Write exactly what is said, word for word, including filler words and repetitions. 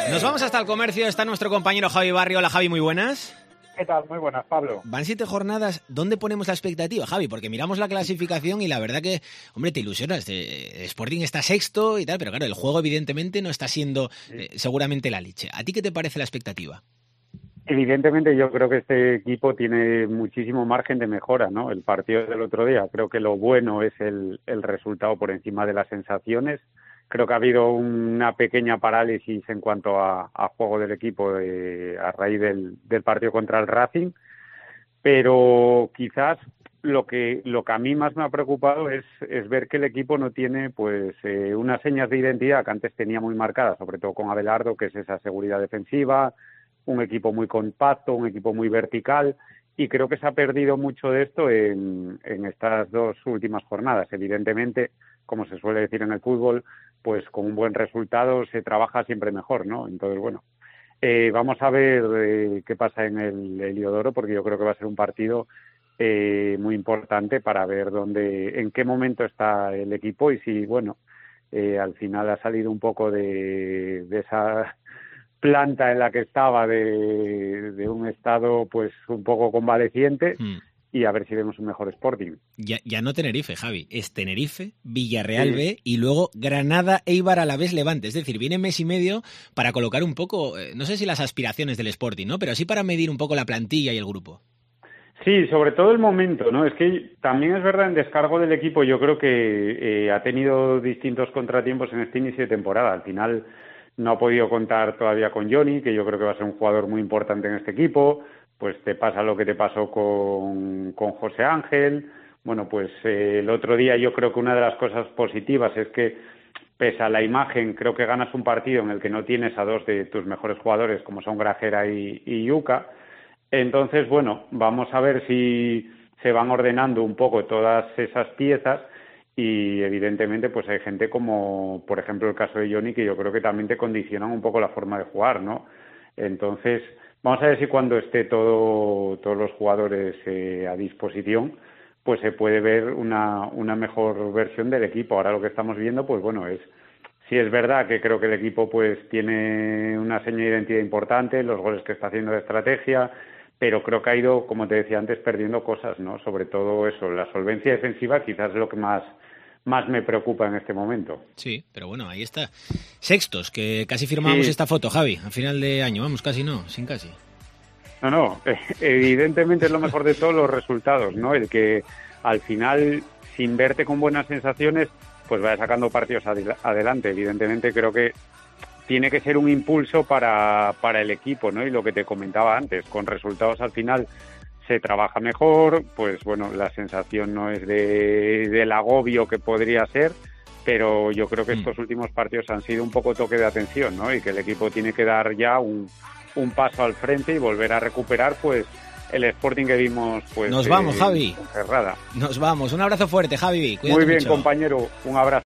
Nos vamos hasta el comercio, está nuestro compañero Javi Barrio. Hola Javi, muy buenas. ¿Qué tal? Muy buenas, Pablo. Van siete jornadas, ¿dónde ponemos la expectativa, Javi? Porque miramos la clasificación y la verdad que, hombre, te ilusionas. Eh, Sporting está sexto y tal, pero claro, el juego evidentemente no está siendo eh, seguramente la leche. ¿A ti qué te parece la expectativa? Evidentemente yo creo que este equipo tiene muchísimo margen de mejora, ¿no? El partido del otro día, creo que lo bueno es el, el resultado por encima de las sensaciones. Creo que ha habido una pequeña parálisis en cuanto a, a juego del equipo de, a raíz del, del partido contra el Racing, pero quizás lo que lo que a mí más me ha preocupado es, es ver que el equipo no tiene pues eh, unas señas de identidad que antes tenía muy marcadas, sobre todo con Abelardo, que es esa seguridad defensiva, un equipo muy compacto, un equipo muy vertical, y creo que se ha perdido mucho de esto en, en estas dos últimas jornadas. Evidentemente, como se suele decir en el fútbol, pues con un buen resultado se trabaja siempre mejor, ¿no? Entonces, bueno, eh, vamos a ver eh, qué pasa en el Heliodoro, porque yo creo que va a ser un partido eh, muy importante para ver dónde, en qué momento está el equipo y si, bueno, eh, al final ha salido un poco de, de esa planta en la que estaba, de, de un estado pues un poco convaleciente. Mm. Y a ver si vemos un mejor Sporting. Ya, ya no Tenerife, Javi. Es Tenerife, Villarreal sí. B y luego Granada, Eibar, Alavés, Levante. Es decir, viene mes y medio para colocar un poco, eh, no sé si las aspiraciones del Sporting, ¿no? Pero sí para medir un poco la plantilla y el grupo. Sí, sobre todo el momento, ¿no? Es que también es verdad, en descargo del equipo yo creo que eh, ha tenido distintos contratiempos en este inicio de temporada. Al final no ha podido contar todavía con Johnny, que yo creo que va a ser un jugador muy importante en este equipo. Pues te pasa lo que te pasó con, con José Ángel. Bueno, pues eh, el otro día yo creo que una de las cosas positivas es que, pese a la imagen, creo que ganas un partido en el que no tienes a dos de tus mejores jugadores, como son Grajera y, y Yuka. Entonces, bueno, vamos a ver si se van ordenando un poco todas esas piezas y, evidentemente, pues hay gente como, por ejemplo, el caso de Johnny, que yo creo que también te condicionan un poco la forma de jugar, ¿no? Entonces, vamos a ver si cuando esté todo, todos los jugadores eh, a disposición, pues se puede ver una, una mejor versión del equipo. Ahora lo que estamos viendo, pues bueno, es sí es verdad que creo que el equipo pues tiene una seña de identidad importante, los goles que está haciendo de estrategia, pero creo que ha ido, como te decía antes, perdiendo cosas, ¿no? Sobre todo eso, la solvencia defensiva quizás es lo que más... más me preocupa en este momento. Sí, pero bueno, ahí está. Sextos, que casi firmamos sí. esta foto, Javi, a final de año. Vamos, casi no, sin casi. No, no, evidentemente es lo mejor de todos los resultados, ¿no? El que al final, sin verte con buenas sensaciones, pues vaya sacando partidos ad- adelante. Evidentemente creo que tiene que ser un impulso para, para el equipo, ¿no? Y lo que te comentaba antes, con resultados al final se trabaja mejor, pues bueno, la sensación no es de del agobio que podría ser, pero yo creo que estos mm. últimos partidos han sido un poco toque de atención, ¿no? Y que el equipo tiene que dar ya un, un paso al frente y volver a recuperar, pues, el Sporting que vimos, pues... Nos vamos, eh, Javi. Cerrada. Nos vamos. Un abrazo fuerte, Javi. Cuídate Muy bien, mucho. compañero. Un abrazo.